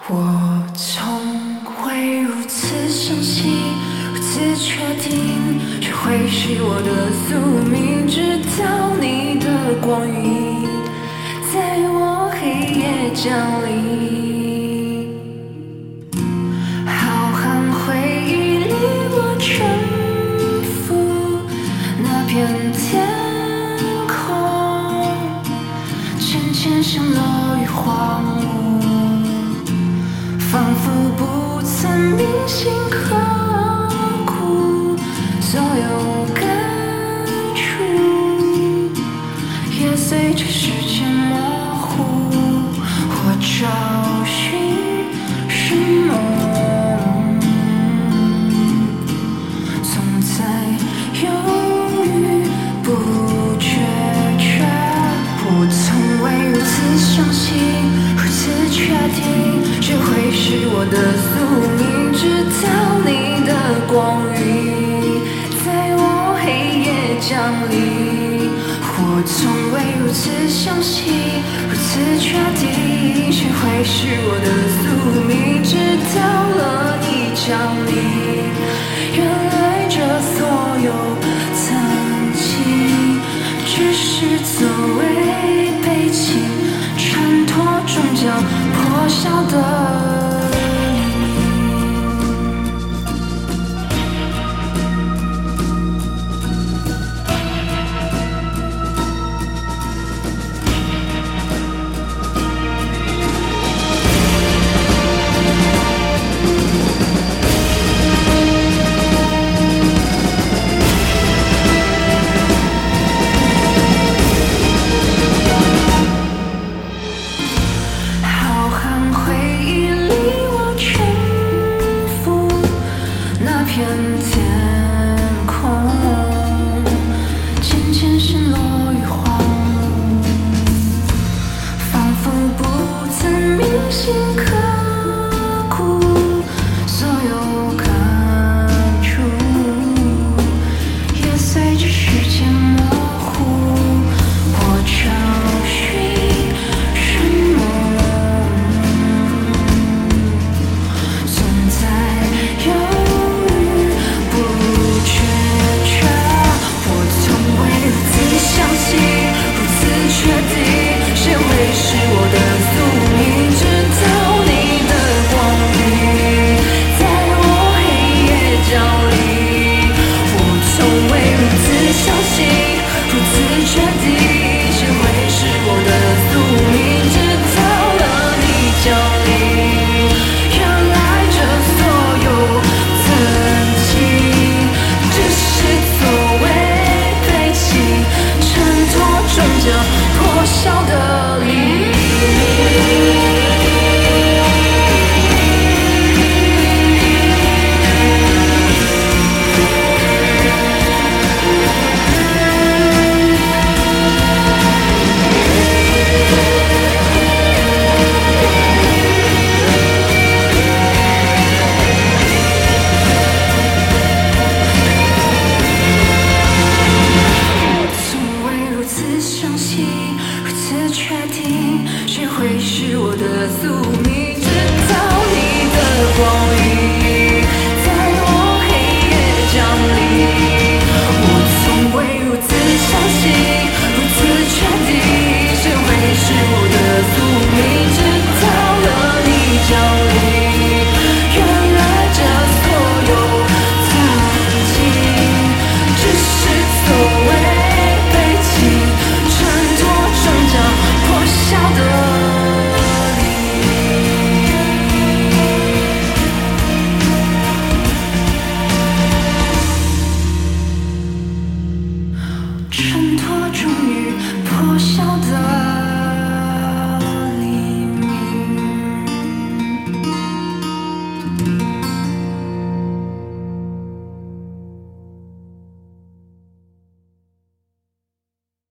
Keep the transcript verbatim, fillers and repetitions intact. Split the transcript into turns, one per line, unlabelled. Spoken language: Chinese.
我从未如此相信，如此确定，这会是我的宿命。直到你的光晕在我黑夜降临，浩瀚回忆里我臣服那片天空，渐渐像落于荒芜，仿佛不曾铭心刻骨，所有感触也随着时间模糊，或找寻什么，总在犹豫不决绝。我从未如此相信，如此确定，这会是我的宿命。直到你的光晕在我黑夜降临，我从未如此相信，如此确定，这会是我的宿命。直到了你降临，原来这所有曾经只是作为背景，衬托终将破晓的